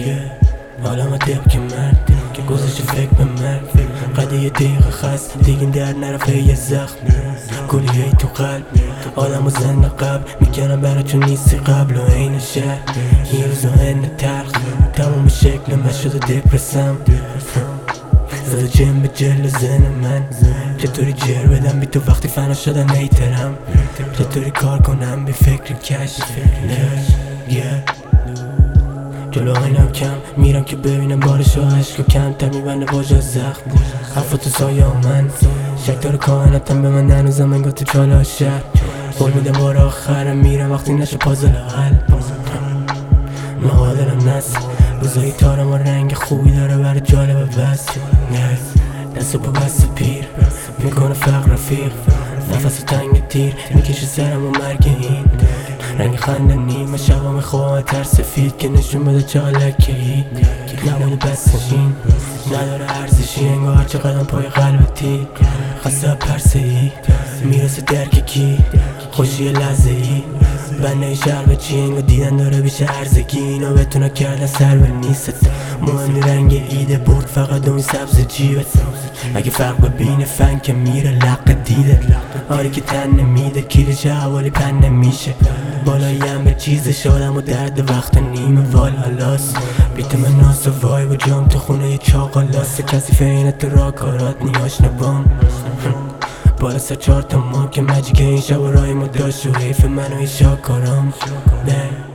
حالا ما طبق که مرد گذاشت فکر به مرد قده یه دقیقه خست دیگه در نرفه یه زخم گلیه تو قلب آدم و زن قبل میکنم برای چون نیستی قبل و این شهر این روز و هنه تلخ تمام شکل من شده دپرسم زده جن به جل زن من چطوری جر بدم بی تو وقتی فنا شدن نیترم چطوری کار کنم بی فکر کش جلو آینم کم میرم که ببینم بارش و عشق و کمتر میبنده باجا زخم حرفا تو سایه من شک داره کائناتم به من هنوزم انگار تو چاله شهر قول میدم بار آخرم میرم وقتی نشه پازل حل نقادرم نست روزایی تارم و رنگ خوبی داره برای جالب بس دست و پا بست پیر میکنه فقر رفیق نفس و تنگ تیر میکشه سرم و مرگ این رنگ خنده نیمه شبا میخوام تر سفید که نشون بده چالکه ای نمونه بستشین نداره ارزشی انگار هرچه قدم پای قلبتی خسته پرسه ای میرسه درک کی خوشی لحظه ای بنده شهر به چی انگار دیدن داره بیشه ارزگی اینا بتونه کردن سر به نیست مهم رنگ ایده برد فقط اون سبز جیبت اگه فرق ببینه فن که میره لقه دیده آره که تن نمیده کیرش حوالی پن نمیشه بالایم به چیزش آدم و درد وقت نیمه وال حالاست بیت من ناس و وای و جام تو خونه یه چاقالاست کسی فینه تو را کارات نیاش نبام بالا سر 4 تا ما که مجیگه این شب و رای ما داشت و حیف من و این شاکارام